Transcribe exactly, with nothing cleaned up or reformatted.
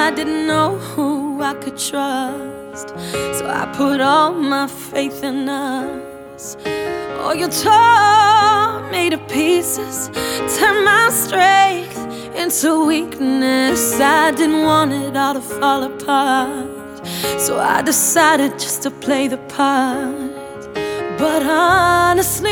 I didn't know who I could trust, so I put all my faith in us. Oh, you tore me to pieces, turned my strength into weakness. I didn't want it all to fall apart, so I decided just to play the part. But honestly,